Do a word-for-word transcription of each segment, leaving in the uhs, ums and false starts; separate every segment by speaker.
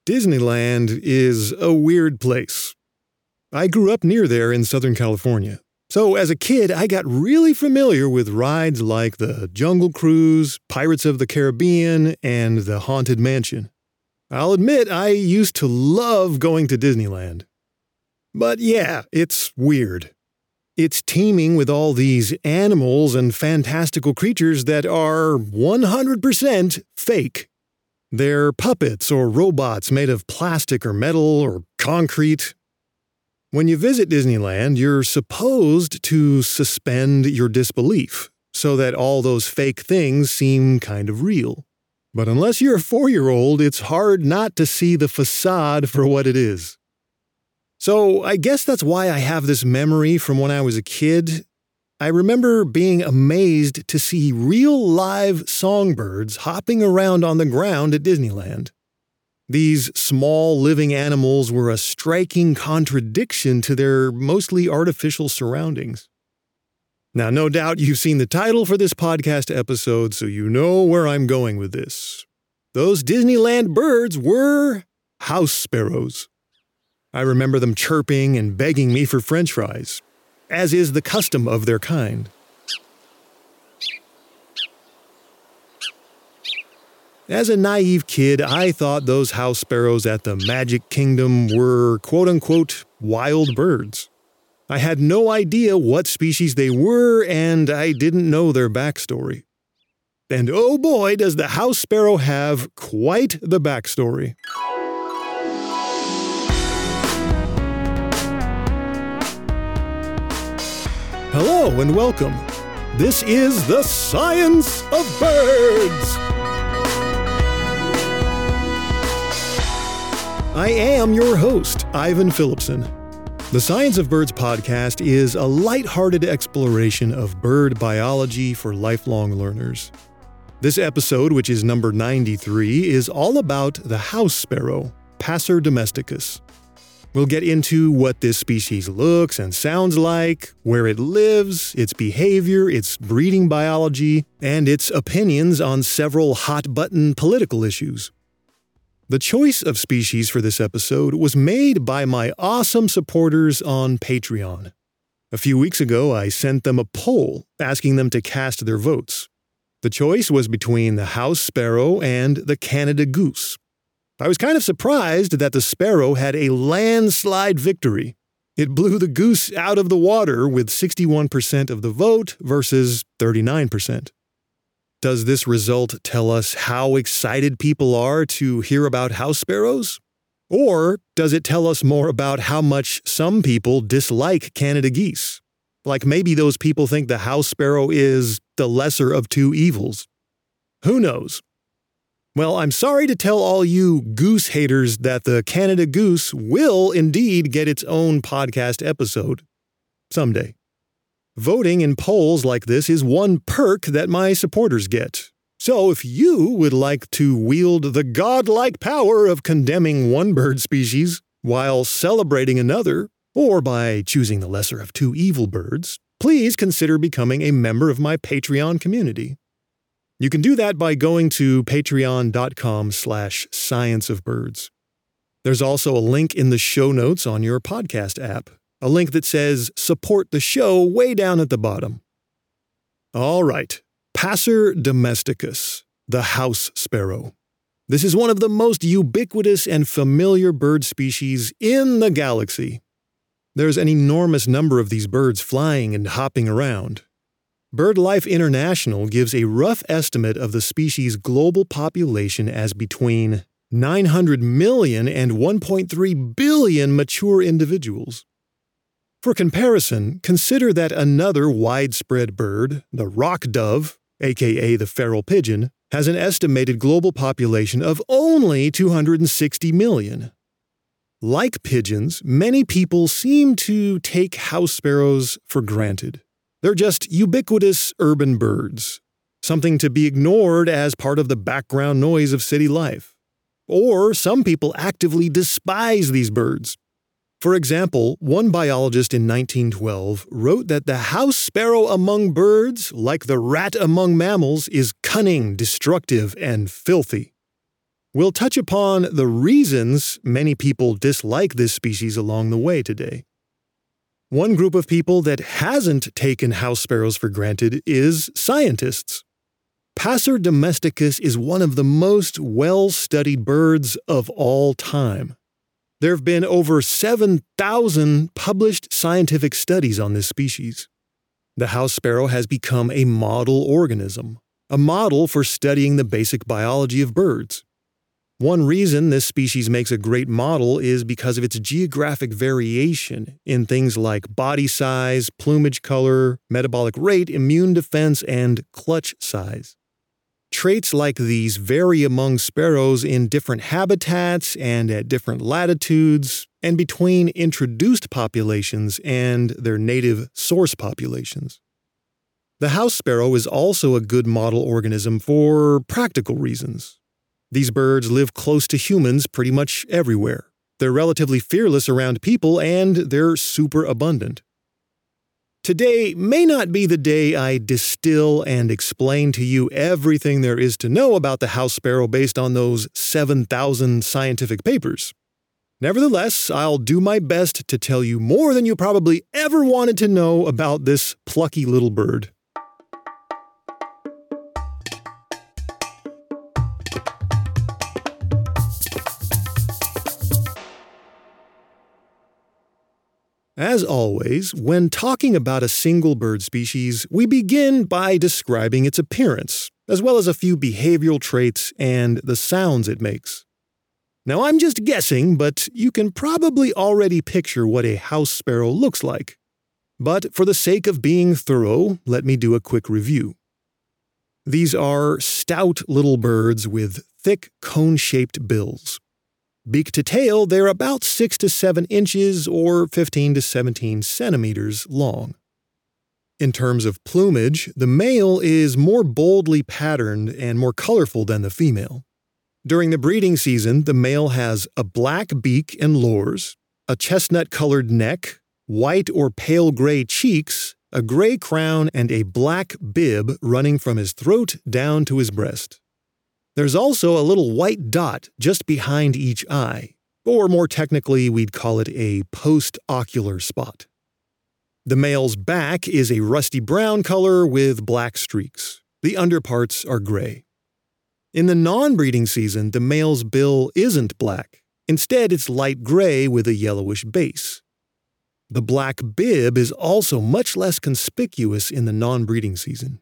Speaker 1: Disneyland is a weird place. I grew up near there in Southern California. So as a kid, I got really familiar with rides like the Jungle Cruise, Pirates of the Caribbean, and the Haunted Mansion. I'll admit I used to love going to Disneyland. But yeah, it's weird. It's teeming with all these animals and fantastical creatures that are one hundred percent fake. They're puppets or robots made of plastic or metal or concrete. When you visit Disneyland, you're supposed to suspend your disbelief so that all those fake things seem kind of real. But unless you're a four-year-old, it's hard not to see the facade for what it is. So I guess that's why I have this memory from when I was a kid. I remember being amazed to see real live songbirds hopping around on the ground at Disneyland. These small living animals were a striking contradiction to their mostly artificial surroundings. Now, no doubt you've seen the title for this podcast episode, so you know where I'm going with this. Those Disneyland birds were house sparrows. I remember them chirping and begging me for French fries, as is the custom of their kind. As a naive kid, I thought those house sparrows at the Magic Kingdom were quote-unquote wild birds. I had no idea what species they were, and I didn't know their backstory. And oh boy, does the house sparrow have quite the backstory. Hello and welcome. This is the Science of Birds. I am your host, Ivan Phillipson. The Science of Birds podcast is a lighthearted exploration of bird biology for lifelong learners. This episode, which is number ninety-three, is all about the house sparrow, Passer domesticus. We'll get into what this species looks and sounds like, where it lives, its behavior, its breeding biology, and its opinions on several hot-button political issues. The choice of species for this episode was made by my awesome supporters on Patreon. A few weeks ago, I sent them a poll asking them to cast their votes. The choice was between the house sparrow and the Canada goose. I was kind of surprised that the sparrow had a landslide victory. It blew the goose out of the water with sixty-one percent of the vote versus thirty-nine percent. Does this result tell us how excited people are to hear about house sparrows? Or does it tell us more about how much some people dislike Canada geese? Like maybe those people think the house sparrow is the lesser of two evils. Who knows? Well, I'm sorry to tell all you goose haters that the Canada goose will indeed get its own podcast episode. Someday. Voting in polls like this is one perk that my supporters get. So if you would like to wield the godlike power of condemning one bird species while celebrating another, or by choosing the lesser of two evil birds, please consider becoming a member of my Patreon community. You can do that by going to patreon.com slash scienceofbirds. There's also a link in the show notes on your podcast app, a link that says support the show way down at the bottom. All right, Passer domesticus, the house sparrow. This is one of the most ubiquitous and familiar bird species in the galaxy. There's an enormous number of these birds flying and hopping around. BirdLife International gives a rough estimate of the species' global population as between nine hundred million and one point three billion mature individuals. For comparison, consider that another widespread bird, the rock dove, aka the feral pigeon, has an estimated global population of only two hundred sixty million. Like pigeons, many people seem to take house sparrows for granted. They're just ubiquitous urban birds, something to be ignored as part of the background noise of city life. Or some people actively despise these birds. For example, one biologist in nineteen twelve wrote that the house sparrow among birds, like the rat among mammals, is cunning, destructive, and filthy. We'll touch upon the reasons many people dislike this species along the way today. One group of people that hasn't taken house sparrows for granted is scientists. Passer domesticus is one of the most well-studied birds of all time. There have been over seven thousand published scientific studies on this species. The house sparrow has become a model organism, a model for studying the basic biology of birds. One reason this species makes a great model is because of its geographic variation in things like body size, plumage color, metabolic rate, immune defense, and clutch size. Traits like these vary among sparrows in different habitats and at different latitudes, and between introduced populations and their native source populations. The house sparrow is also a good model organism for practical reasons. These birds live close to humans pretty much everywhere. They're relatively fearless around people, and they're super abundant. Today may not be the day I distill and explain to you everything there is to know about the house sparrow based on those seven thousand scientific papers. Nevertheless, I'll do my best to tell you more than you probably ever wanted to know about this plucky little bird. As always, when talking about a single bird species, we begin by describing its appearance, as well as a few behavioral traits and the sounds it makes. Now, I'm just guessing, but you can probably already picture what a house sparrow looks like. But for the sake of being thorough, let me do a quick review. These are stout little birds with thick cone-shaped bills. Beak to tail, they're about six to seven inches or fifteen to seventeen centimeters long. In terms of plumage, the male is more boldly patterned and more colorful than the female. During the breeding season, the male has a black beak and lores, a chestnut-colored neck, white or pale gray cheeks, a gray crown, and a black bib running from his throat down to his breast. There's also a little white dot just behind each eye, or more technically, we'd call it a post-ocular spot. The male's back is a rusty brown color with black streaks. The underparts are gray. In the non-breeding season, the male's bill isn't black. Instead, it's light gray with a yellowish base. The black bib is also much less conspicuous in the non-breeding season.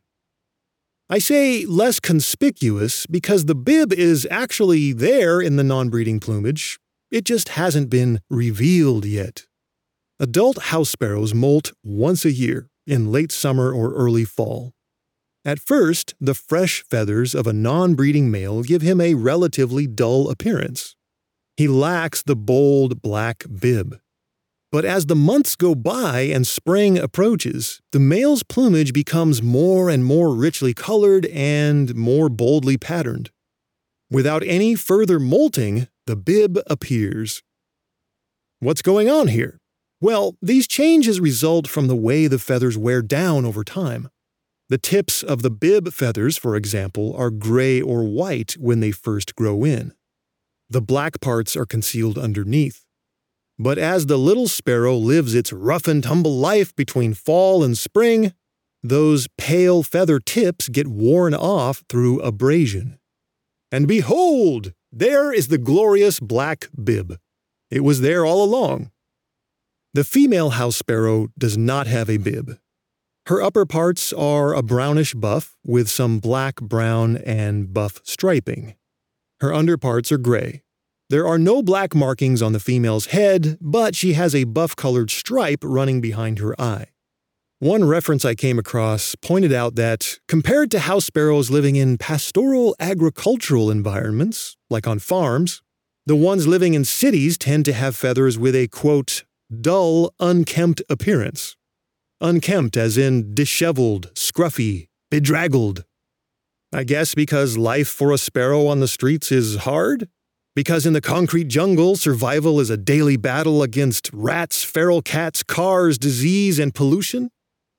Speaker 1: I say less conspicuous because the bib is actually there in the non-breeding plumage. It just hasn't been revealed yet. Adult house sparrows molt once a year, in late summer or early fall. At first, the fresh feathers of a non-breeding male give him a relatively dull appearance. He lacks the bold black bib. But as the months go by and spring approaches, the male's plumage becomes more and more richly colored and more boldly patterned. Without any further molting, the bib appears. What's going on here? Well, these changes result from the way the feathers wear down over time. The tips of the bib feathers, for example, are gray or white when they first grow in. The black parts are concealed underneath. But as the little sparrow lives its rough-and-tumble life between fall and spring, those pale feather tips get worn off through abrasion. And behold, there is the glorious black bib. It was there all along. The female house sparrow does not have a bib. Her upper parts are a brownish buff with some black, brown, and buff striping. Her underparts are gray. There are no black markings on the female's head, but she has a buff-colored stripe running behind her eye. One reference I came across pointed out that, compared to house sparrows living in pastoral agricultural environments, like on farms, the ones living in cities tend to have feathers with a, quote, dull, unkempt appearance. Unkempt as in disheveled, scruffy, bedraggled. I guess because life for a sparrow on the streets is hard? Because in the concrete jungle, survival is a daily battle against rats, feral cats, cars, disease, and pollution?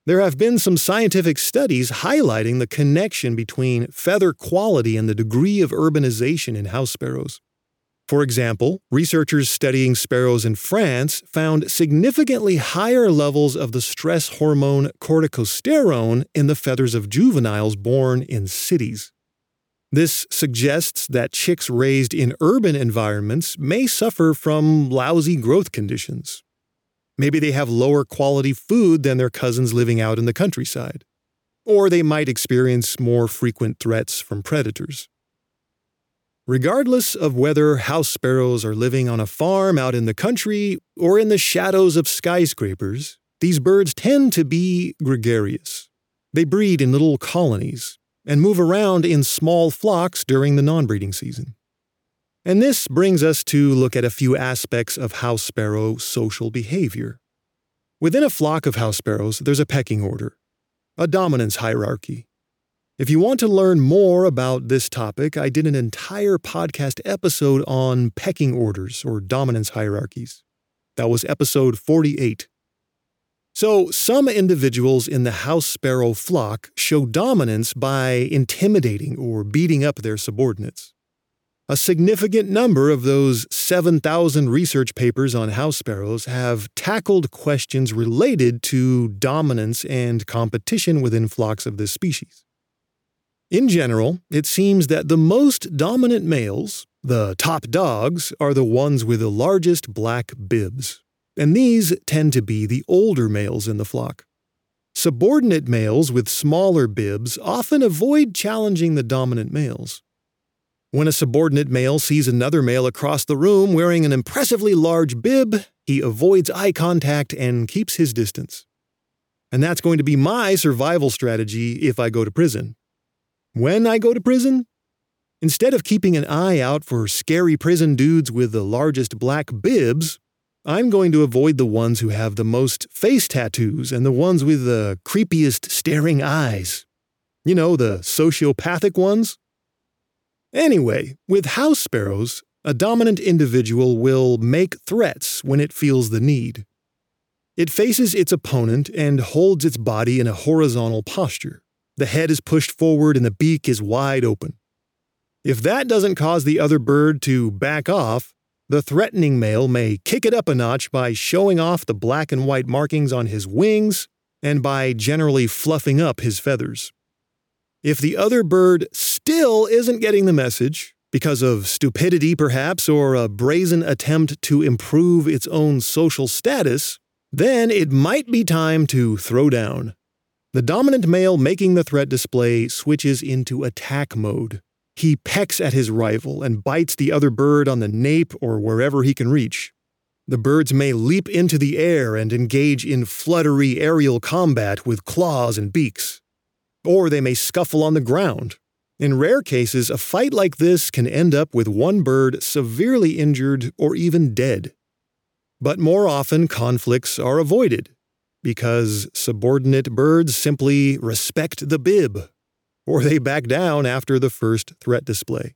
Speaker 1: There have been some scientific studies highlighting the connection between feather quality and the degree of urbanization in house sparrows. For example, researchers studying sparrows in France found significantly higher levels of the stress hormone corticosterone in the feathers of juveniles born in cities. This suggests that chicks raised in urban environments may suffer from lousy growth conditions. Maybe they have lower quality food than their cousins living out in the countryside. Or they might experience more frequent threats from predators. Regardless of whether house sparrows are living on a farm out in the country or in the shadows of skyscrapers, these birds tend to be gregarious. They breed in little colonies and move around in small flocks during the non-breeding season. And this brings us to look at a few aspects of house sparrow social behavior. Within a flock of house sparrows, there's a pecking order, a dominance hierarchy. If you want to learn more about this topic, I did an entire podcast episode on pecking orders or dominance hierarchies. That was episode forty-eight. So, some individuals in the house sparrow flock show dominance by intimidating or beating up their subordinates. A significant number of those seven thousand research papers on house sparrows have tackled questions related to dominance and competition within flocks of this species. In general, it seems that the most dominant males, the top dogs, are the ones with the largest black bibs, and these tend to be the older males in the flock. Subordinate males with smaller bibs often avoid challenging the dominant males. When a subordinate male sees another male across the room wearing an impressively large bib, he avoids eye contact and keeps his distance. And that's going to be my survival strategy if I go to prison. When I go to prison, instead of keeping an eye out for scary prison dudes with the largest black bibs, I'm going to avoid the ones who have the most face tattoos and the ones with the creepiest staring eyes. You know, the sociopathic ones? Anyway, with house sparrows, a dominant individual will make threats when it feels the need. It faces its opponent and holds its body in a horizontal posture. The head is pushed forward and the beak is wide open. If that doesn't cause the other bird to back off, the threatening male may kick it up a notch by showing off the black and white markings on his wings and by generally fluffing up his feathers. If the other bird still isn't getting the message, because of stupidity perhaps or a brazen attempt to improve its own social status, then it might be time to throw down. The dominant male making the threat display switches into attack mode. He pecks at his rival and bites the other bird on the nape or wherever he can reach. The birds may leap into the air and engage in fluttery aerial combat with claws and beaks. Or they may scuffle on the ground. In rare cases, a fight like this can end up with one bird severely injured or even dead. But more often, conflicts are avoided because subordinate birds simply respect the bib, or they back down after the first threat display.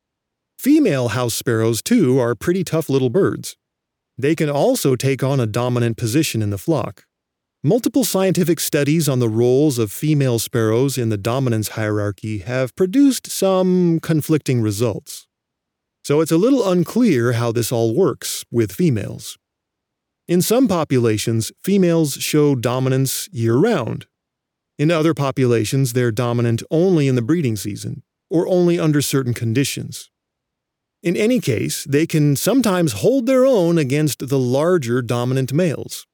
Speaker 1: Female house sparrows, too, are pretty tough little birds. They can also take on a dominant position in the flock. Multiple scientific studies on the roles of female sparrows in the dominance hierarchy have produced some conflicting results. So it's a little unclear how this all works with females. In some populations, females show dominance year-round. In other populations, they're dominant only in the breeding season, or only under certain conditions. In any case, they can sometimes hold their own against the larger dominant males.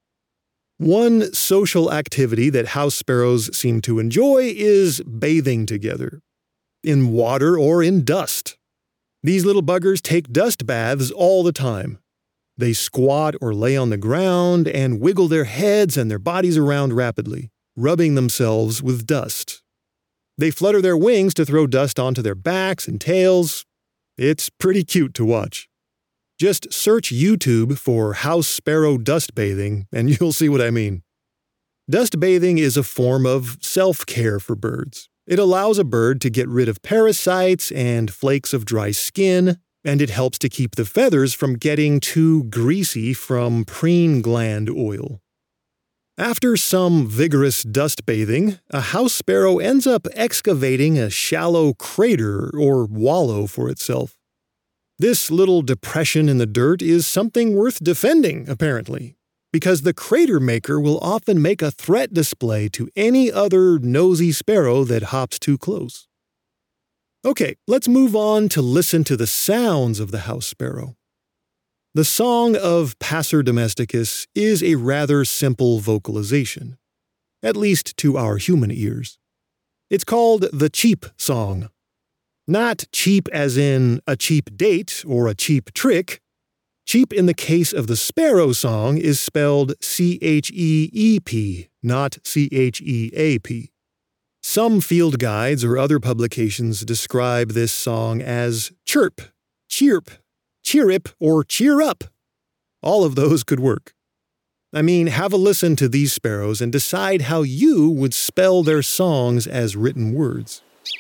Speaker 1: One social activity that house sparrows seem to enjoy is bathing together, in water or in dust. These little buggers take dust baths all the time. They squat or lay on the ground and wiggle their heads and their bodies around rapidly, rubbing themselves with dust. They flutter their wings to throw dust onto their backs and tails. It's pretty cute to watch. Just search YouTube for house sparrow dust bathing, and you'll see what I mean. Dust bathing is a form of self-care for birds. It allows a bird to get rid of parasites and flakes of dry skin, and it helps to keep the feathers from getting too greasy from preen gland oil. After some vigorous dust bathing, a house sparrow ends up excavating a shallow crater or wallow for itself. This little depression in the dirt is something worth defending, apparently, because the crater maker will often make a threat display to any other nosy sparrow that hops too close. Okay, let's move on to listen to the sounds of the house sparrow. The song of Passer domesticus is a rather simple vocalization, at least to our human ears. It's called the cheep song. Not cheap as in a cheap date or a cheap trick. Cheep in the case of the sparrow song is spelled C H E E P, not C H E A P. Some field guides or other publications describe this song as chirp, chirp, chirrip, or cheer up. All of those could work. I mean, have a listen to these sparrows and decide how you would spell their songs as written words.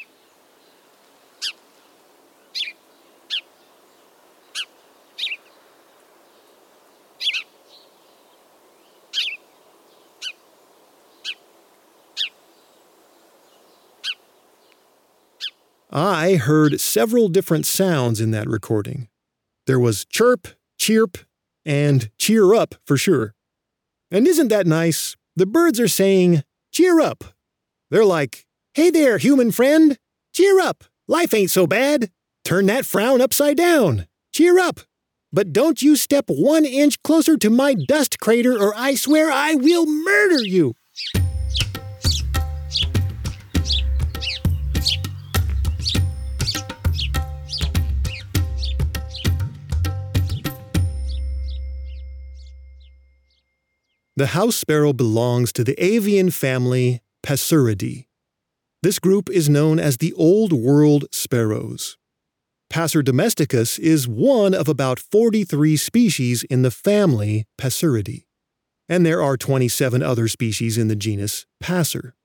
Speaker 1: I heard several different sounds in that recording. There was chirp, chirp, and cheer up for sure. And isn't that nice? The birds are saying, cheer up. They're like, hey there, human friend. Cheer up. Life ain't so bad. Turn that frown upside down. Cheer up. But don't you step one inch closer to my dust crater or I swear I will murder you. The house sparrow belongs to the avian family Passeridae. This group is known as the Old World sparrows. Passer domesticus is one of about forty-three species in the family Passeridae, and there are twenty-seven other species in the genus Passer.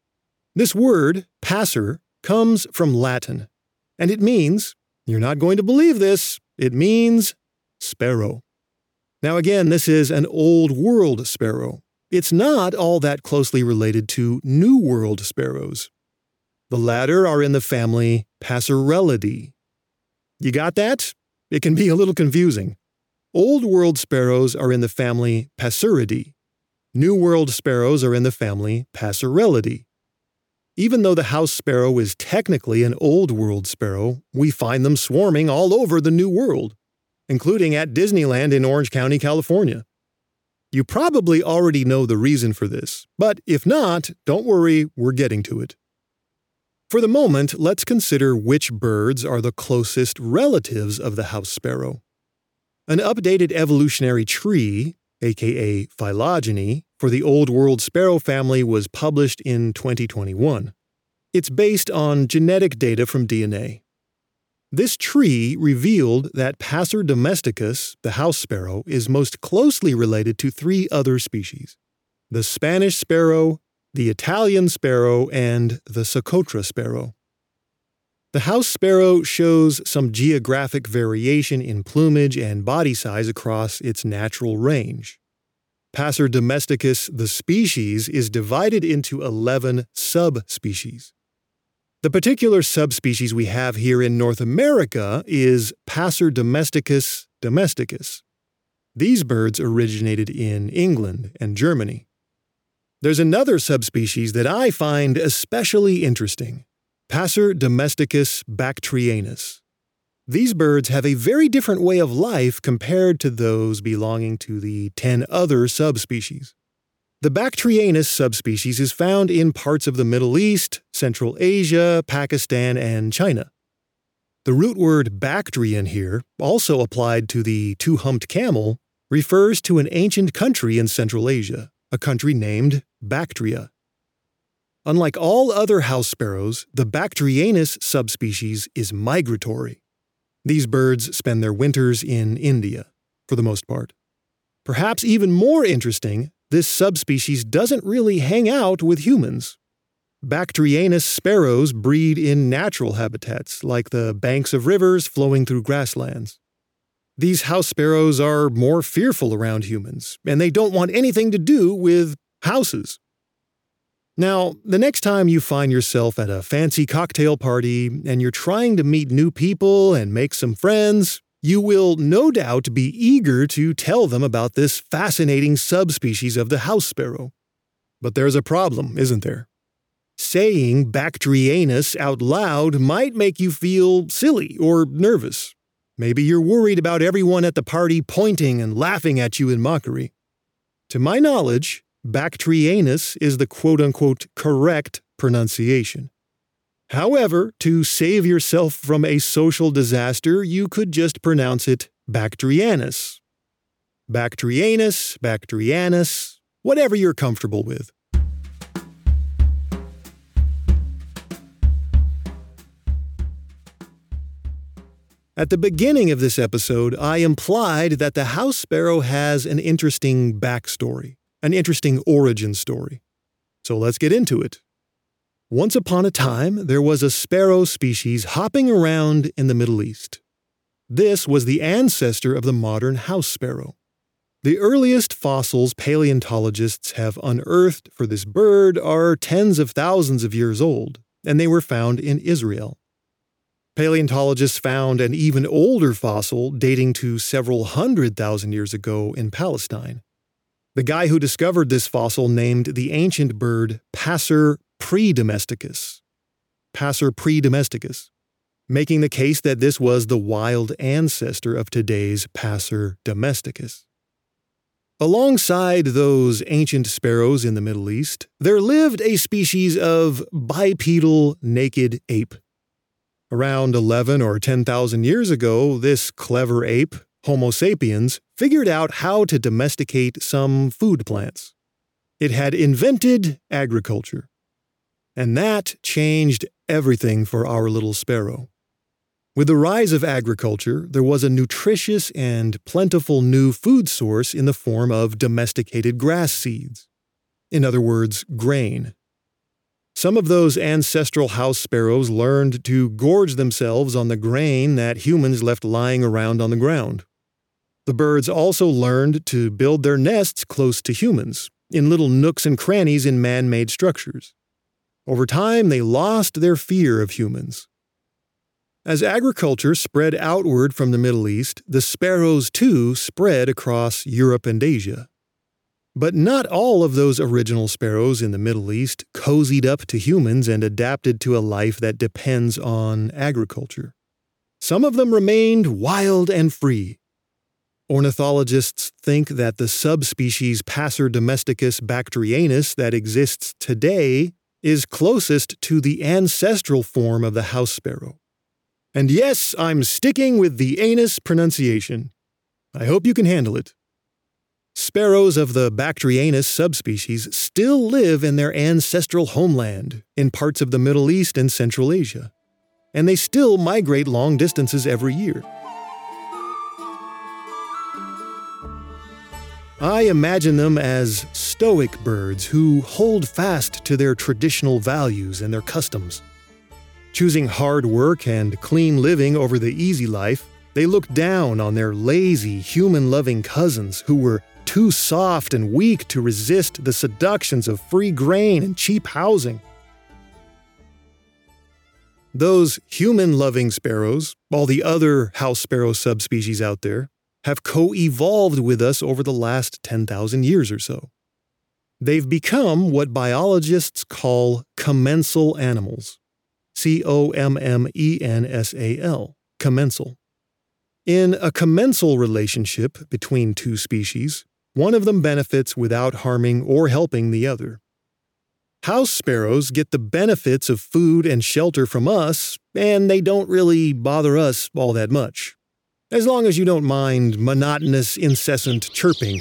Speaker 1: This word, passer, comes from Latin, and it means, you're not going to believe this, it means sparrow. Now again, this is an Old World sparrow. It's not all that closely related to New World sparrows. The latter are in the family Passerellidae. You got that? It can be a little confusing. Old World sparrows are in the family Passeridae. New World sparrows are in the family Passerellidae. Even though the house sparrow is technically an Old World sparrow, we find them swarming all over the New World, including at Disneyland in Orange County, California. You probably already know the reason for this, but if not, don't worry, we're getting to it. For the moment, let's consider which birds are the closest relatives of the house sparrow. An updated evolutionary tree, aka phylogeny, for the Old World sparrow family was published in twenty twenty-one. It's based on genetic data from D N A. This tree revealed that Passer domesticus, the house sparrow, is most closely related to three other species: the Spanish sparrow, the Italian sparrow, and the Socotra sparrow. The house sparrow shows some geographic variation in plumage and body size across its natural range. Passer domesticus, the species, is divided into eleven subspecies. The particular subspecies we have here in North America is Passer domesticus domesticus. These birds originated in England and Germany. There's another subspecies that I find especially interesting, Passer domesticus bactrianus. These birds have a very different way of life compared to those belonging to the ten other subspecies. The Bactrianus subspecies is found in parts of the Middle East, Central Asia, Pakistan, and China. The root word Bactrian here, also applied to the two-humped camel, refers to an ancient country in Central Asia, a country named Bactria. Unlike all other house sparrows, the Bactrianus subspecies is migratory. These birds spend their winters in India, for the most part. Perhaps even more interesting, this subspecies doesn't really hang out with humans. Bactrianus sparrows breed in natural habitats, like the banks of rivers flowing through grasslands. These house sparrows are more fearful around humans, and they don't want anything to do with houses. Now, the next time you find yourself at a fancy cocktail party and you're trying to meet new people and make some friends, you will no doubt be eager to tell them about this fascinating subspecies of the house sparrow. But there's a problem, isn't there? Saying Bactrianus out loud might make you feel silly or nervous. Maybe you're worried about everyone at the party pointing and laughing at you in mockery. To my knowledge, Bactrianus is the quote-unquote correct pronunciation. However, to save yourself from a social disaster, you could just pronounce it Bactrianus. Bactrianus, Bactrianus, whatever you're comfortable with. At the beginning of this episode, I implied that the house sparrow has an interesting backstory, an interesting origin story. So let's get into it. Once upon a time, there was a sparrow species hopping around in the Middle East. This was the ancestor of the modern house sparrow. The earliest fossils paleontologists have unearthed for this bird are tens of thousands of years old, and they were found in Israel. Paleontologists found an even older fossil dating to several hundred thousand years ago in Palestine. The guy who discovered this fossil named the ancient bird Passer predomesticus. Passer predomesticus, making the case that this was the wild ancestor of today's Passer domesticus. Alongside those ancient sparrows in the Middle East, there lived a species of bipedal naked ape. Around eleven or ten thousand years ago, this clever ape, Homo sapiens, figured out how to domesticate some food plants. It had invented agriculture. And that changed everything for our little sparrow. With the rise of agriculture, there was a nutritious and plentiful new food source in the form of domesticated grass seeds. In other words, grain. Some of those ancestral house sparrows learned to gorge themselves on the grain that humans left lying around on the ground. The birds also learned to build their nests close to humans, in little nooks and crannies in man-made structures. Over time, they lost their fear of humans. As agriculture spread outward from the Middle East, the sparrows too spread across Europe and Asia. But not all of those original sparrows in the Middle East cozied up to humans and adapted to a life that depends on agriculture. Some of them remained wild and free. Ornithologists think that the subspecies Passer domesticus bactrianus that exists today is closest to the ancestral form of the house sparrow. And yes, I'm sticking with the anus pronunciation. I hope you can handle it. Sparrows of the Bactrianus subspecies still live in their ancestral homeland in parts of the Middle East and Central Asia, and they still migrate long distances every year. I imagine them as stoic birds who hold fast to their traditional values and their customs. Choosing hard work and clean living over the easy life, they look down on their lazy, human-loving cousins who were too soft and weak to resist the seductions of free grain and cheap housing. Those human-loving sparrows, all the other house sparrow subspecies out there, have co-evolved with us over the last ten thousand years or so. They've become what biologists call commensal animals. C O M M E N S A L, commensal. In a commensal relationship between two species, one of them benefits without harming or helping the other. House sparrows get the benefits of food and shelter from us, and they don't really bother us all that much, as long as you don't mind monotonous, incessant chirping.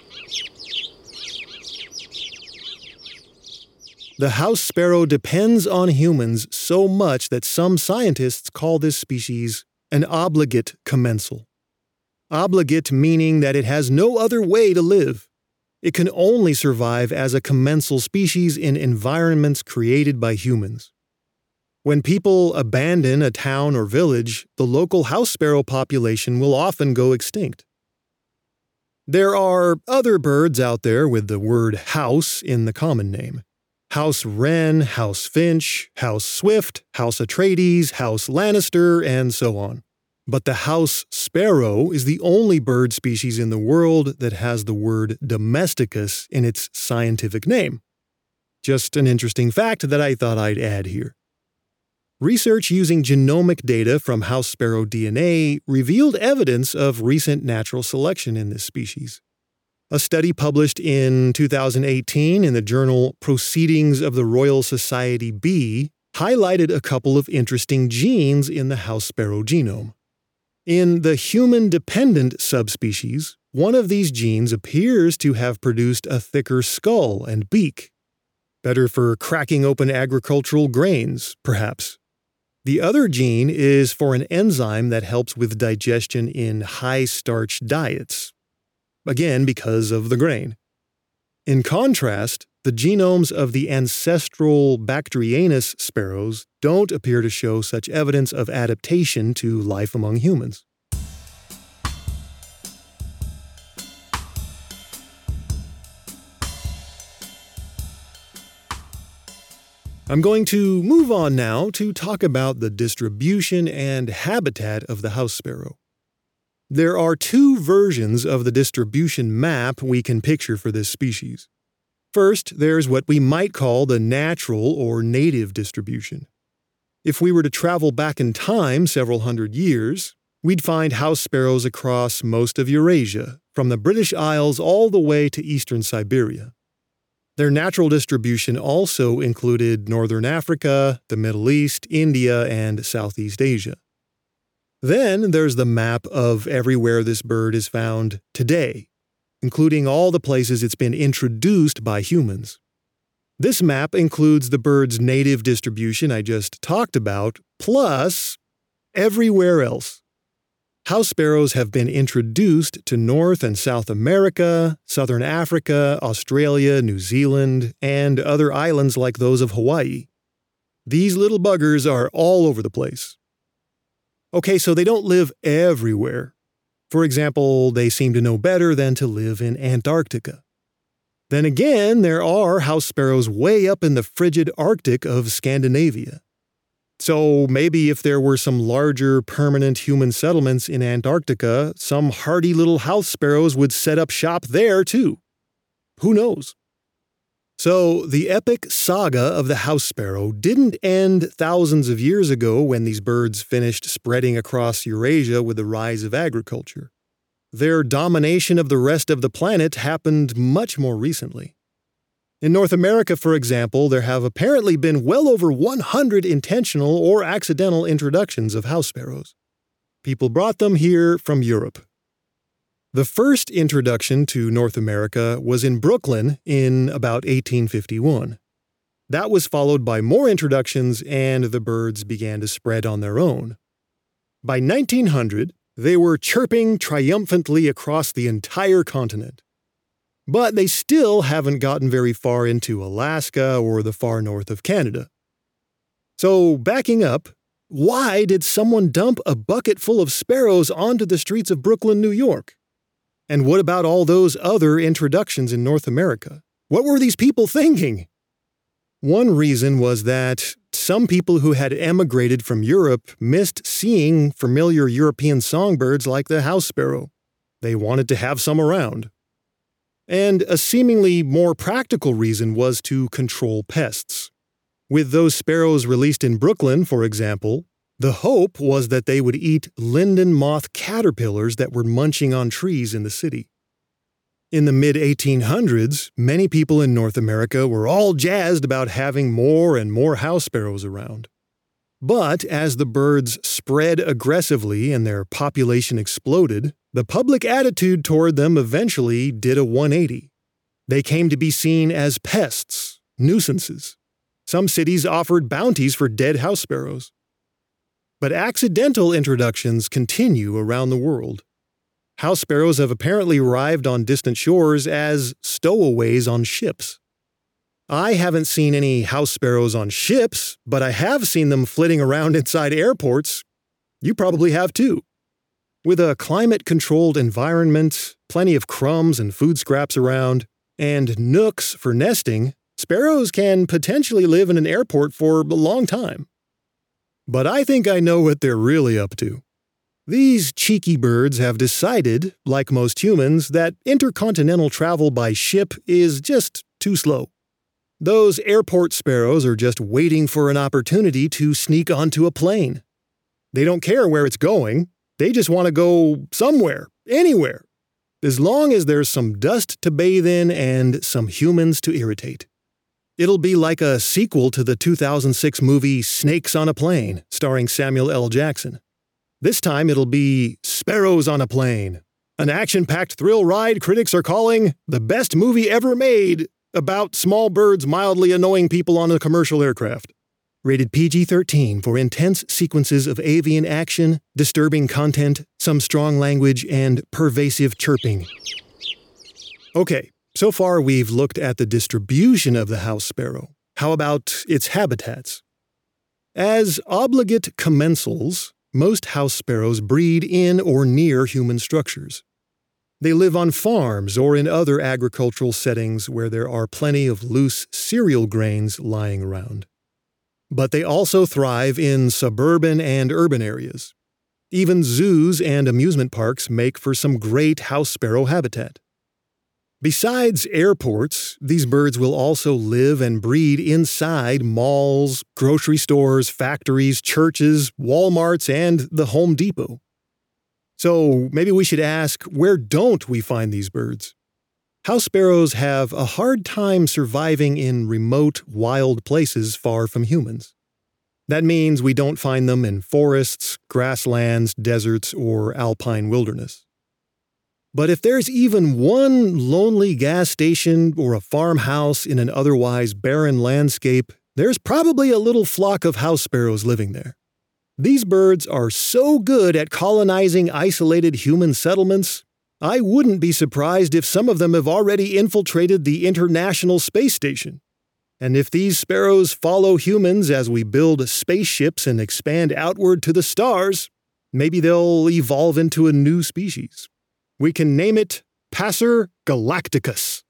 Speaker 1: The house sparrow depends on humans so much that some scientists call this species an obligate commensal. Obligate meaning that it has no other way to live. It can only survive as a commensal species in environments created by humans. When people abandon a town or village, the local house sparrow population will often go extinct. There are other birds out there with the word house in the common name. House wren, house finch, house swift, house Atreides, house Lannister, and so on. But the house sparrow is the only bird species in the world that has the word domesticus in its scientific name. Just an interesting fact that I thought I'd add here. Research using genomic data from house sparrow D N A revealed evidence of recent natural selection in this species. A study published in two thousand eighteen in the journal Proceedings of the Royal Society B highlighted a couple of interesting genes in the house sparrow genome. In the human-dependent subspecies, one of these genes appears to have produced a thicker skull and beak. Better for cracking open agricultural grains, perhaps. The other gene is for an enzyme that helps with digestion in high-starch diets. Again, because of the grain. In contrast, the genomes of the ancestral Bactrianus sparrows don't appear to show such evidence of adaptation to life among humans. I'm going to move on now to talk about the distribution and habitat of the house sparrow. There are two versions of the distribution map we can picture for this species. First, there's what we might call the natural or native distribution. If we were to travel back in time several hundred years, we'd find house sparrows across most of Eurasia, from the British Isles all the way to eastern Siberia. Their natural distribution also included northern Africa, the Middle East, India, and Southeast Asia. Then there's the map of everywhere this bird is found today, including all the places it's been introduced by humans. This map includes the bird's native distribution I just talked about, plus everywhere else. House sparrows have been introduced to North and South America, Southern Africa, Australia, New Zealand, and other islands like those of Hawaii. These little buggers are all over the place. Okay, so they don't live everywhere. For example, they seem to know better than to live in Antarctica. Then again, there are house sparrows way up in the frigid Arctic of Scandinavia. So maybe if there were some larger permanent human settlements in Antarctica, some hardy little house sparrows would set up shop there too. Who knows? So, the epic saga of the house sparrow didn't end thousands of years ago when these birds finished spreading across Eurasia with the rise of agriculture. Their domination of the rest of the planet happened much more recently. In North America, for example, there have apparently been well over one hundred intentional or accidental introductions of house sparrows. People brought them here from Europe. The first introduction to North America was in Brooklyn in about eighteen fifty-one. That was followed by more introductions, and the birds began to spread on their own. By nineteen hundred, they were chirping triumphantly across the entire continent. But they still haven't gotten very far into Alaska or the far north of Canada. So, backing up, why did someone dump a bucket full of sparrows onto the streets of Brooklyn, New York? And what about all those other introductions in North America? What were these people thinking? One reason was that some people who had emigrated from Europe missed seeing familiar European songbirds like the house sparrow. They wanted to have some around. And a seemingly more practical reason was to control pests. With those sparrows released in Brooklyn, for example, the hope was that they would eat linden moth caterpillars that were munching on trees in the city. In the mid eighteen hundreds, many people in North America were all jazzed about having more and more house sparrows around. But as the birds spread aggressively and their population exploded, the public attitude toward them eventually did a one eighty. They came to be seen as pests, nuisances. Some cities offered bounties for dead house sparrows. But accidental introductions continue around the world. House sparrows have apparently arrived on distant shores as stowaways on ships. I haven't seen any house sparrows on ships, but I have seen them flitting around inside airports. You probably have too. With a climate-controlled environment, plenty of crumbs and food scraps around, and nooks for nesting, sparrows can potentially live in an airport for a long time. But I think I know what they're really up to. These cheeky birds have decided, like most humans, that intercontinental travel by ship is just too slow. Those airport sparrows are just waiting for an opportunity to sneak onto a plane. They don't care where it's going. They just want to go somewhere, anywhere, as long as there's some dust to bathe in and some humans to irritate. It'll be like a sequel to the two thousand six movie Snakes on a Plane, starring Samuel L. Jackson. This time it'll be Sparrows on a Plane, an action-packed thrill ride critics are calling the best movie ever made about small birds mildly annoying people on a commercial aircraft. Rated P G thirteen for intense sequences of avian action, disturbing content, some strong language, and pervasive chirping. Okay, so far we've looked at the distribution of the house sparrow. How about its habitats? As obligate commensals, most house sparrows breed in or near human structures. They live on farms or in other agricultural settings where there are plenty of loose cereal grains lying around. But they also thrive in suburban and urban areas. Even zoos and amusement parks make for some great house sparrow habitat. Besides airports, these birds will also live and breed inside malls, grocery stores, factories, churches, Walmarts, and the Home Depot. So maybe we should ask, where don't we find these birds? House sparrows have a hard time surviving in remote, wild places far from humans. That means we don't find them in forests, grasslands, deserts, or alpine wilderness. But if there's even one lonely gas station or a farmhouse in an otherwise barren landscape, there's probably a little flock of house sparrows living there. These birds are so good at colonizing isolated human settlements, I wouldn't be surprised if some of them have already infiltrated the International Space Station. And if these sparrows follow humans as we build spaceships and expand outward to the stars, maybe they'll evolve into a new species. We can name it Passer galacticus.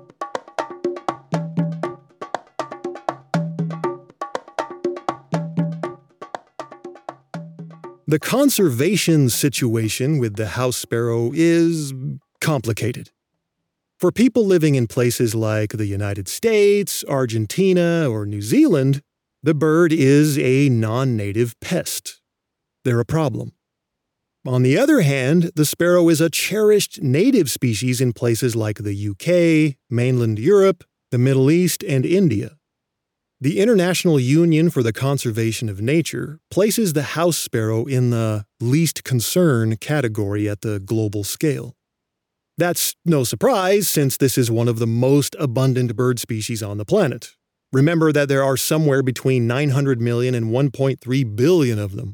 Speaker 1: The conservation situation with the house sparrow is complicated. For people living in places like the United States, Argentina, or New Zealand, the bird is a non-native pest. They're a problem. On the other hand, the sparrow is a cherished native species in places like the U K, mainland Europe, the Middle East, and India. The International Union for the Conservation of Nature places the house sparrow in the least concern category at the global scale. That's no surprise, since this is one of the most abundant bird species on the planet. Remember that there are somewhere between nine hundred million and one point three billion of them.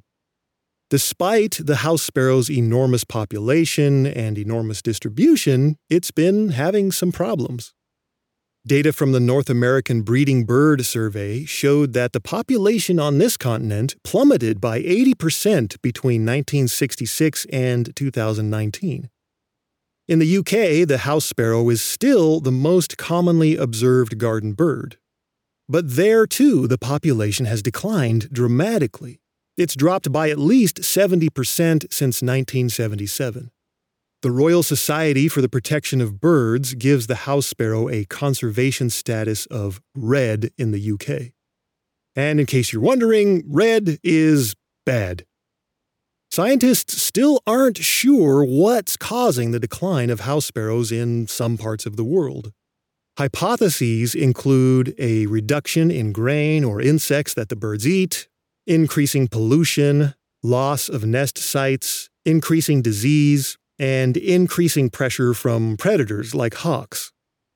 Speaker 1: Despite the house sparrow's enormous population and enormous distribution, it's been having some problems. Data from the North American Breeding Bird Survey showed that the population on this continent plummeted by eighty percent between nineteen sixty-six and two thousand nineteen. In the U K, the house sparrow is still the most commonly observed garden bird. But there, too, the population has declined dramatically. It's dropped by at least seventy percent since nineteen seventy-seven. The Royal Society for the Protection of Birds gives the house sparrow a conservation status of red in the U K. And in case you're wondering, red is bad. Scientists still aren't sure what's causing the decline of house sparrows in some parts of the world. Hypotheses include a reduction in grain or insects that the birds eat, increasing pollution, loss of nest sites, increasing disease, and increasing pressure from predators like hawks.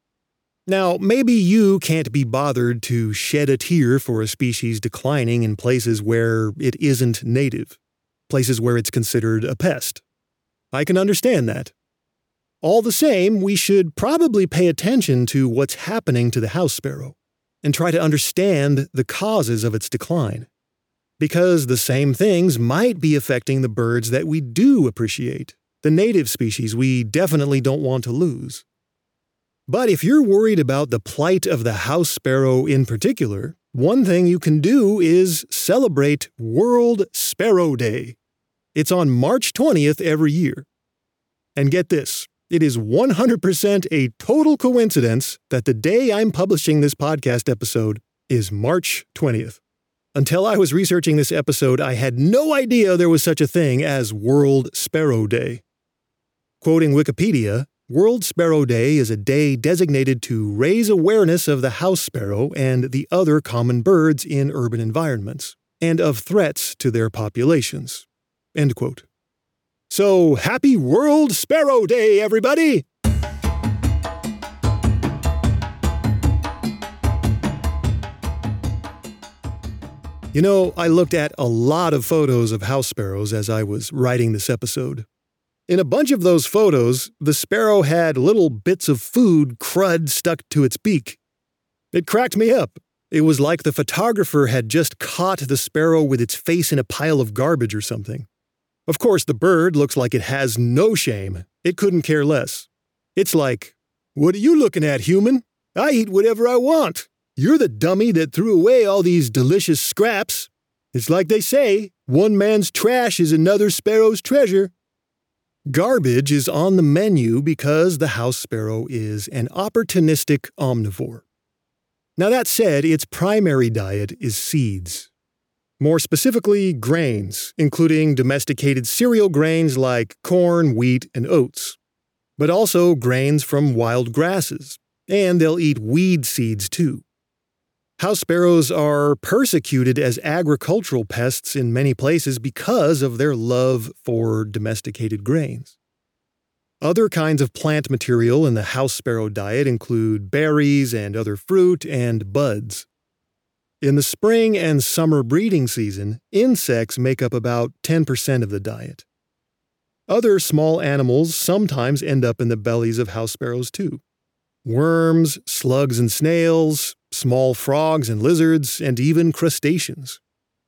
Speaker 1: Now, maybe you can't be bothered to shed a tear for a species declining in places where it isn't native, places where it's considered a pest. I can understand that. All the same, we should probably pay attention to what's happening to the house sparrow and try to understand the causes of its decline. because the same things might be affecting the birds that we do appreciate, the native species we definitely don't want to lose. But if you're worried about the plight of the house sparrow in particular, one thing you can do is celebrate World Sparrow Day. It's on March twentieth every year. And get this, it is one hundred percent a total coincidence that the day I'm publishing this podcast episode is March twentieth. Until I was researching this episode, I had no idea there was such a thing as World Sparrow Day. Quoting Wikipedia, World Sparrow Day is a day designated to raise awareness of the house sparrow and the other common birds in urban environments, and of threats to their populations. End quote. So, happy World Sparrow Day, everybody! You know, I looked at a lot of photos of house sparrows as I was writing this episode. In a bunch of those photos, the sparrow had little bits of food crud stuck to its beak. It cracked me up. It was like the photographer had just caught the sparrow with its face in a pile of garbage or something. Of course, the bird looks like it has no shame. It couldn't care less. It's like, "What are you looking at, human? I eat whatever I want. You're the dummy that threw away all these delicious scraps. It's like they say, one man's trash is another sparrow's treasure." Garbage is on the menu because the house sparrow is an opportunistic omnivore. Now that said, its primary diet is seeds. More specifically, grains, including domesticated cereal grains like corn, wheat, and oats. But also grains from wild grasses, and they'll eat weed seeds too. House sparrows are persecuted as agricultural pests in many places because of their love for domesticated grains. Other kinds of plant material in the house sparrow diet include berries and other fruit and buds. In the spring and summer breeding season, insects make up about ten percent of the diet. Other small animals sometimes end up in the bellies of house sparrows too. Worms, slugs and snails, small frogs and lizards, and even crustaceans.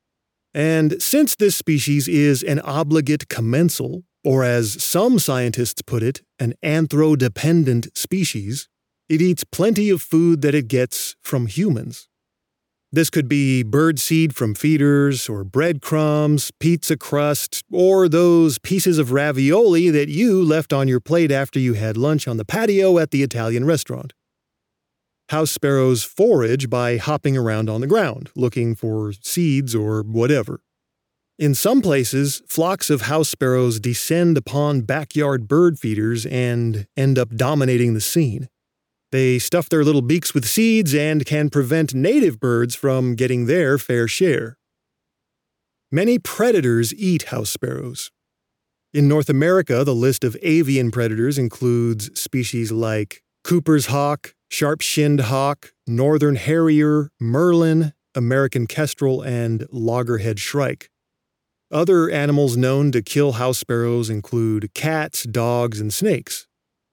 Speaker 1: And since this species is an obligate commensal, or as some scientists put it, an anthro-dependent species, it eats plenty of food that it gets from humans. This could be bird seed from feeders, or breadcrumbs, pizza crust, or those pieces of ravioli that you left on your plate after you had lunch on the patio at the Italian restaurant. House sparrows forage by hopping around on the ground, looking for seeds or whatever. In some places, flocks of house sparrows descend upon backyard bird feeders and end up dominating the scene. They stuff their little beaks with seeds and can prevent native birds from getting their fair share. Many predators eat house sparrows. In North America, the list of avian predators includes species like Cooper's hawk, sharp-shinned hawk, northern harrier, merlin, American kestrel, and loggerhead shrike. Other animals known to kill house sparrows include cats, dogs, and snakes.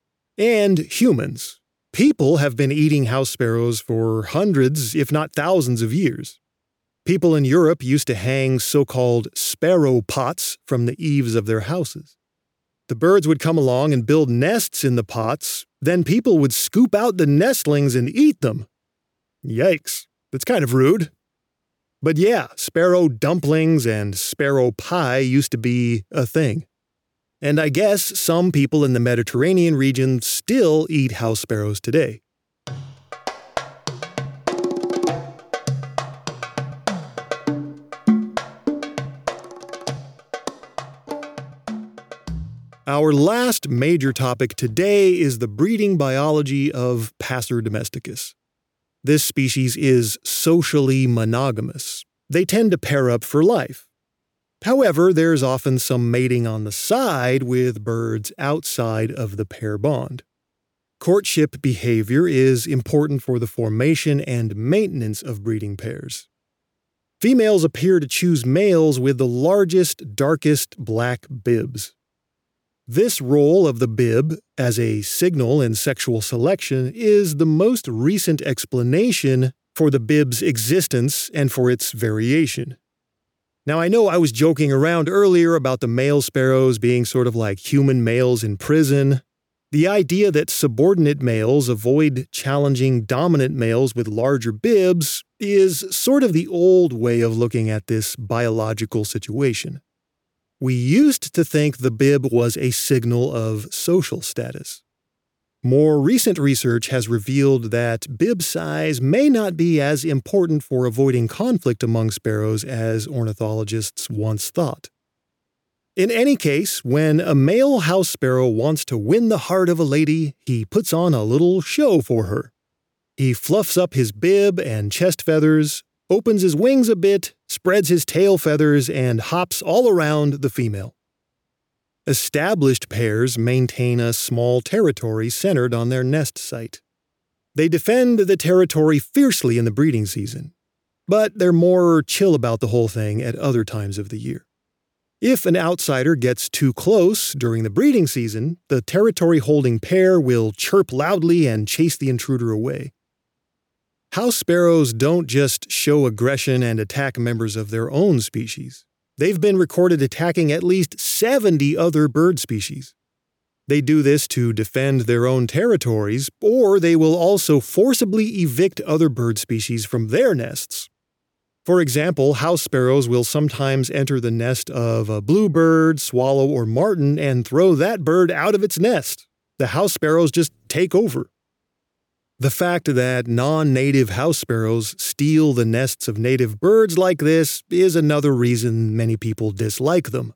Speaker 1: And humans. People have been eating house sparrows for hundreds, if not thousands of years. People in Europe used to hang so-called sparrow pots from the eaves of their houses. The birds would come along and build nests in the pots, then people would scoop out the nestlings and eat them. Yikes, that's kind of rude. But yeah, sparrow dumplings and sparrow pie used to be a thing. And I guess some people in the Mediterranean region still eat house sparrows today. Our last major topic today is the breeding biology of Passer domesticus. This species is socially monogamous. They tend to pair up for life. However, there's often some mating on the side with birds outside of the pair bond. Courtship behavior is important for the formation and maintenance of breeding pairs. Females appear to choose males with the largest, darkest black bibs. This role of the bib as a signal in sexual selection is the most recent explanation for the bib's existence and for its variation. Now, I know I was joking around earlier about the male sparrows being sort of like human males in prison. The idea that subordinate males avoid challenging dominant males with larger bibs is sort of the old way of looking at this biological situation. We used to think the bib was a signal of social status. More recent research has revealed that bib size may not be as important for avoiding conflict among sparrows as ornithologists once thought. In any case, when a male house sparrow wants to win the heart of a lady, he puts on a little show for her. He fluffs up his bib and chest feathers, opens his wings a bit, spreads his tail feathers, and hops all around the female. Established pairs maintain a small territory centered on their nest site. They defend the territory fiercely in the breeding season, but they're more chill about the whole thing at other times of the year. If an outsider gets too close during the breeding season, the territory-holding pair will chirp loudly and chase the intruder away. House sparrows don't just show aggression and attack members of their own species. They've been recorded attacking at least seventy other bird species. They do this to defend their own territories, or they will also forcibly evict other bird species from their nests. For example, house sparrows will sometimes enter the nest of a bluebird, swallow, or martin and throw that bird out of its nest. The house sparrows just take over. The fact that non-native house sparrows steal the nests of native birds like this is another reason many people dislike them.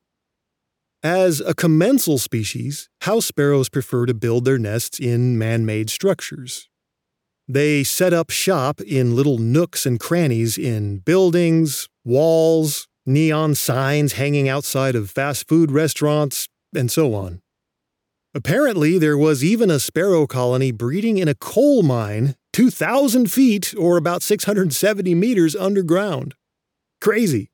Speaker 1: As a commensal species, house sparrows prefer to build their nests in man-made structures. They set up shop in little nooks and crannies in buildings, walls, neon signs hanging outside of fast food restaurants, and so on. Apparently, there was even a sparrow colony breeding in a coal mine two thousand feet or about six hundred seventy meters underground. Crazy.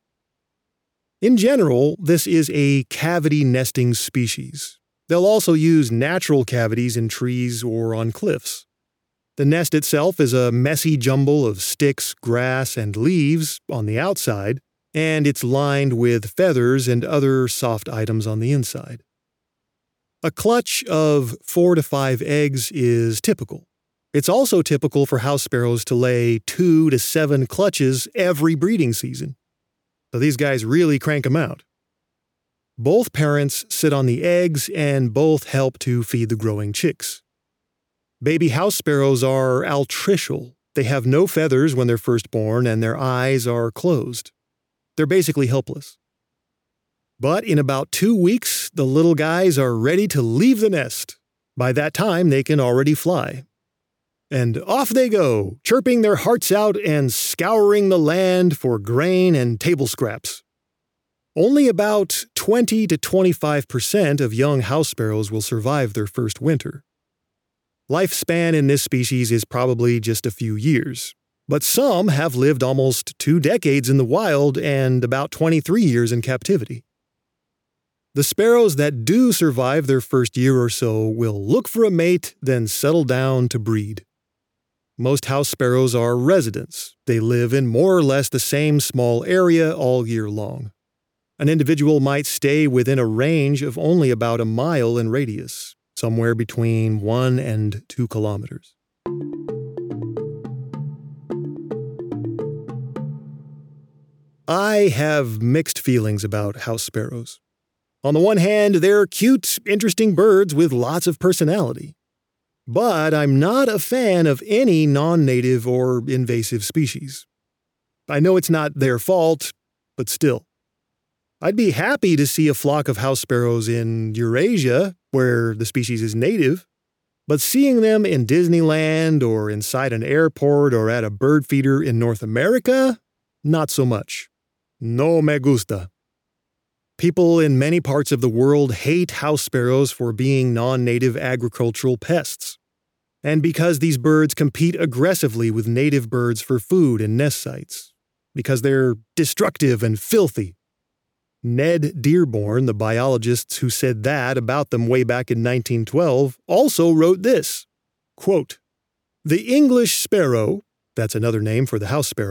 Speaker 1: In general, this is a cavity nesting species. They'll also use natural cavities in trees or on cliffs. The nest itself is a messy jumble of sticks, grass, and leaves on the outside, and it's lined with feathers and other soft items on the inside. A clutch of four to five eggs is typical. It's also typical for house sparrows to lay two to seven clutches every breeding season. So these guys really crank them out. Both parents sit on the eggs and both help to feed the growing chicks. Baby house sparrows are altricial. They have no feathers when they're first born and their eyes are closed. They're basically helpless. But in about two weeks, the little guys are ready to leave the nest. By that time, they can already fly. And off they go, chirping their hearts out and scouring the land for grain and table scraps. Only about twenty to twenty-five percent of young house sparrows will survive their first winter. Lifespan in this species is probably just a few years, but some have lived almost two decades in the wild and about twenty-three years in captivity. The sparrows that do survive their first year or so will look for a mate, then settle down to breed. Most house sparrows are residents. They live in more or less the same small area all year long. An individual might stay within a range of only about a mile in radius, somewhere between one and two kilometers. I have mixed feelings about house sparrows. On the one hand, they're cute, interesting birds with lots of personality. But I'm not a fan of any non-native or invasive species. I know it's not their fault, but still. I'd be happy to see a flock of house sparrows in Eurasia, where the species is native, but seeing them in Disneyland or inside an airport or at a bird feeder in North America, not so much. No me gusta. People in many parts of the world hate house sparrows for being non-native agricultural pests, and because these birds compete aggressively with native birds for food and nest sites, because they're destructive and filthy. Ned Dearborn, the biologist who said that about them way back in nineteen twelve, also wrote this, quote, "The English sparrow," that's another name for the house sparrow,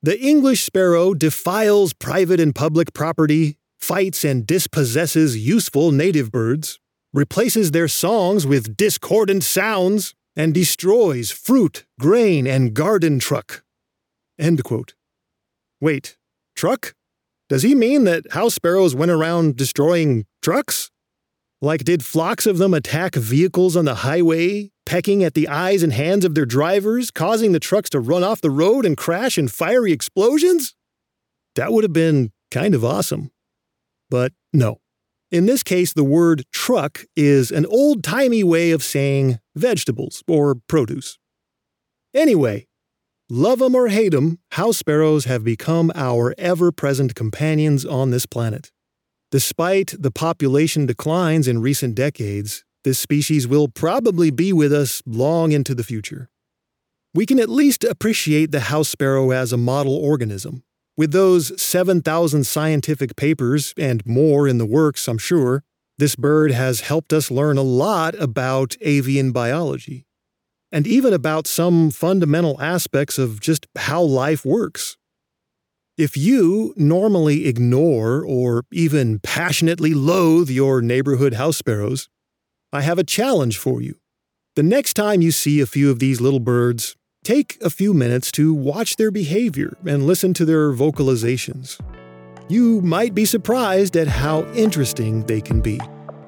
Speaker 1: The English sparrow defiles private and public property, fights and dispossesses useful native birds, replaces their songs with discordant sounds, and destroys fruit, grain, and garden truck." End quote. Wait, truck? Does he mean that house sparrows went around destroying trucks? Like, did flocks of them attack vehicles on the highway, pecking at the eyes and hands of their drivers, causing the trucks to run off the road and crash in fiery explosions? That would have been kind of awesome. But no. In this case, the word truck is an old-timey way of saying vegetables or produce. Anyway, love 'em or hate 'em, house sparrows have become our ever-present companions on this planet. Despite the population declines in recent decades, this species will probably be with us long into the future. We can at least appreciate the house sparrow as a model organism. With those seven thousand scientific papers and more in the works, I'm sure, this bird has helped us learn a lot about avian biology, and even about some fundamental aspects of just how life works. If you normally ignore or even passionately loathe your neighborhood house sparrows, I have a challenge for you. The next time you see a few of these little birds, take a few minutes to watch their behavior and listen to their vocalizations. You might be surprised at how interesting they can be.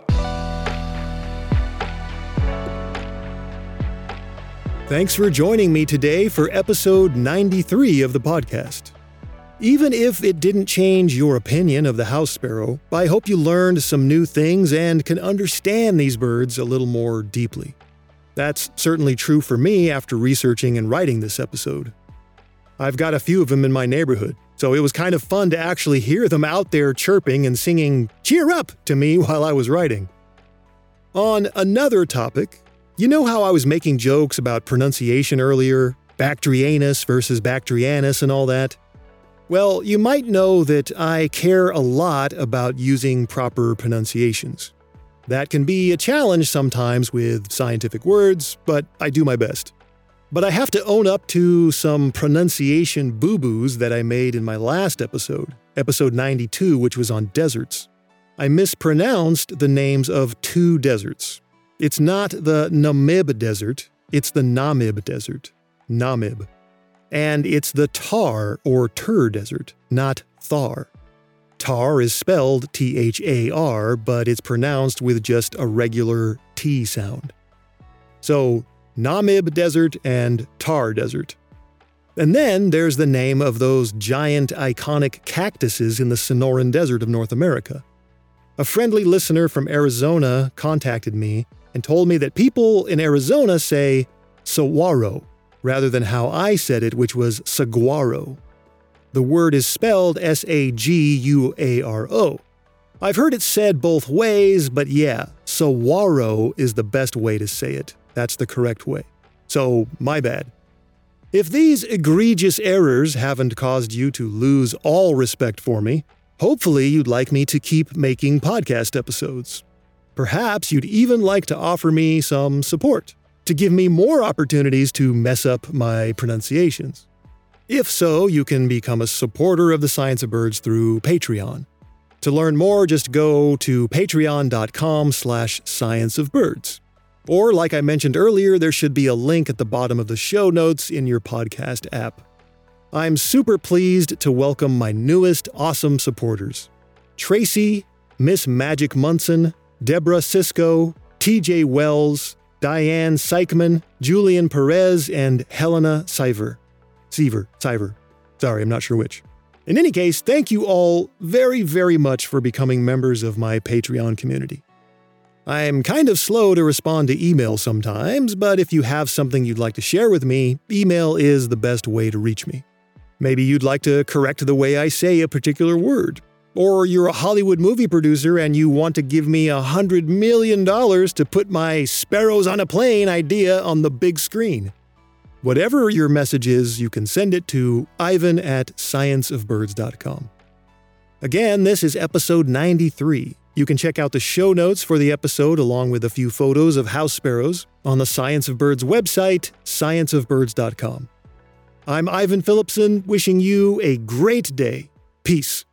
Speaker 1: Thanks for joining me today for episode ninety-three of the podcast. Even if it didn't change your opinion of the house sparrow, I hope you learned some new things and can understand these birds a little more deeply. That's certainly true for me after researching and writing this episode. I've got a few of them in my neighborhood, so it was kind of fun to actually hear them out there chirping and singing "cheer up" to me while I was writing. On another topic, you know how I was making jokes about pronunciation earlier, Bactrianus versus Bactrianus and all that? Well, you might know that I care a lot about using proper pronunciations. That can be a challenge sometimes with scientific words, but I do my best. But I have to own up to some pronunciation boo-boos that I made in my last episode, episode ninety-two, which was on deserts. I mispronounced the names of two deserts. It's not the Namib Desert, it's the Namib Desert, Namib. And it's the Tar or Tur Desert, not Thar. Tar is spelled T H A R, but it's pronounced with just a regular T sound. So, Namib Desert and Tar Desert. And then there's the name of those giant iconic cactuses in the Sonoran Desert of North America. A friendly listener from Arizona contacted me and told me that people in Arizona say saguaro, rather than how I said it, which was saguaro. The word is spelled S A G U A R O. I've heard it said both ways, but yeah, saguaro is the best way to say it. That's the correct way. So, my bad. If these egregious errors haven't caused you to lose all respect for me, hopefully you'd like me to keep making podcast episodes. Perhaps you'd even like to offer me some support, to give me more opportunities to mess up my pronunciations. If so, you can become a supporter of the Science of Birds through Patreon. To learn more, just go to patreon.com slash scienceofbirds. Or, like I mentioned earlier, there should be a link at the bottom of the show notes in your podcast app. I'm super pleased to welcome my newest awesome supporters. Tracy, Miss Magic Munson, Deborah Sisko, T J Wells, Diane Seichman, Julian Perez, and Helena Siver. Seaver, Siver. Sorry, I'm not sure which. In any case, thank you all very, very much for becoming members of my Patreon community. I'm kind of slow to respond to email sometimes, but if you have something you'd like to share with me, email is the best way to reach me. Maybe you'd like to correct the way I say a particular word. Or you're a Hollywood movie producer and you want to give me a hundred million dollars to put my sparrows on a plane idea on the big screen. Whatever your message is, you can send it to Ivan at science of birds dot com. Again, this is episode ninety-three. You can check out the show notes for the episode along with a few photos of house sparrows on the Science of Birds website, science of birds dot com. I'm Ivan Phillipson, wishing you a great day. Peace.